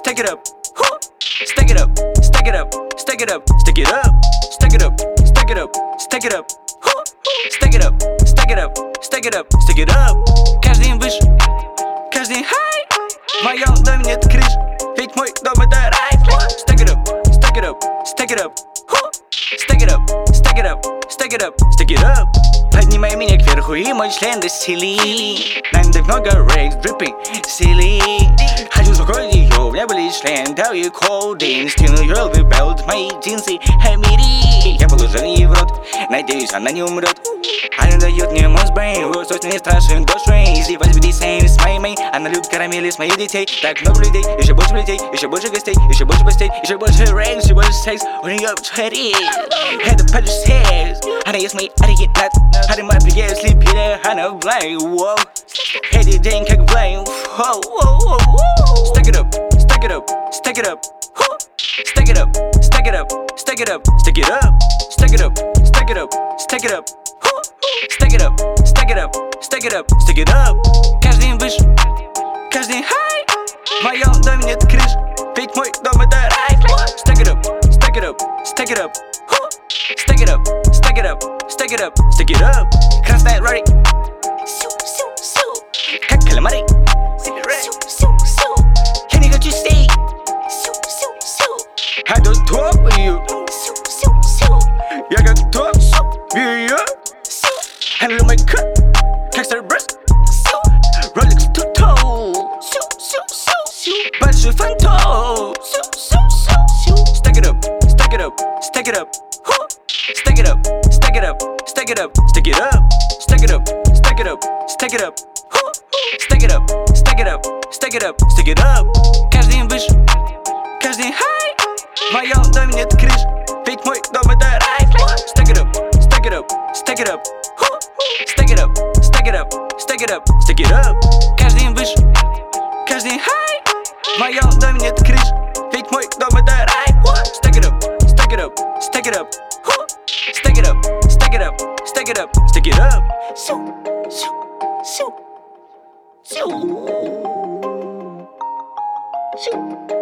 stack it up, stack it up, stack it up, stack it up, stack it up, stack it up, stack it up, stack it up, stack it up, stack it up, stack it up, stack it up. Каждый день выше, каждый день high. В моем доме нет крыш, ведь мой дом это рай. Stack it up, stack it up, stack it up, stack it up, stack it up, stack it up, stack it up. Поднимай меня кверху и мой член до силы. Надо много рейкс, dripping, силы. Хочу успокоить ее, у меня болит член, дал ей кодин. Скину ее лбы, белт, мои джинсы, хамири. Я положил ей в рот, надеюсь, она не умрет. Она дает мне мозбейн, точно не страшен душой. Издеваюсь в десейн с моей, она любит карамели с моих детей. Так много людей, еще больше людей, еще больше гостей, еще больше постей, еще больше рейкс, еще больше секс. У нее чари, это падаешь секс. Она ест мои оригинат, она мой приезд, слепили, она в блайн. Эти день как блайн. Stack it up, stack it up, stack it up, stack it up, stack it up, stack it up, stack it up, stack it up, stack it up, stack it up, stack it up, stack it up, stack it up, stack it up. Каждый день выше, каждый день high. В моем доме нет крыш, ведь мой дом это рай. Stack it up, stack it up, stack it up, stack it up, stack it up, stack it up, stack it up. Красная Рори, как каламари. Я не хочу стей. I don't talk with you. Я готов ее. Handle my cut, как Starburst. Rolex to-toe. Большой фантом. Stack it up, stack it up, stack it up, stack it up, stack it up, stack it up, stack it up, stack it up, stack it up, stack it up, stack it up, stack it up, stack it up, stack it up. Каждый день выше, каждый день high. В моем доме нет крыш, ведь мой дом это рай. Stack it up, stack it up, stack it up, stack it up, stack it up, stack it up, stack it up. Каждый день выше, каждый день high. В моем доме нет крыш, ведь мой дом это рай. Stack it up, stack it up, stack it up, stack it up, stack it up, stack it up, stack it up. Shoo.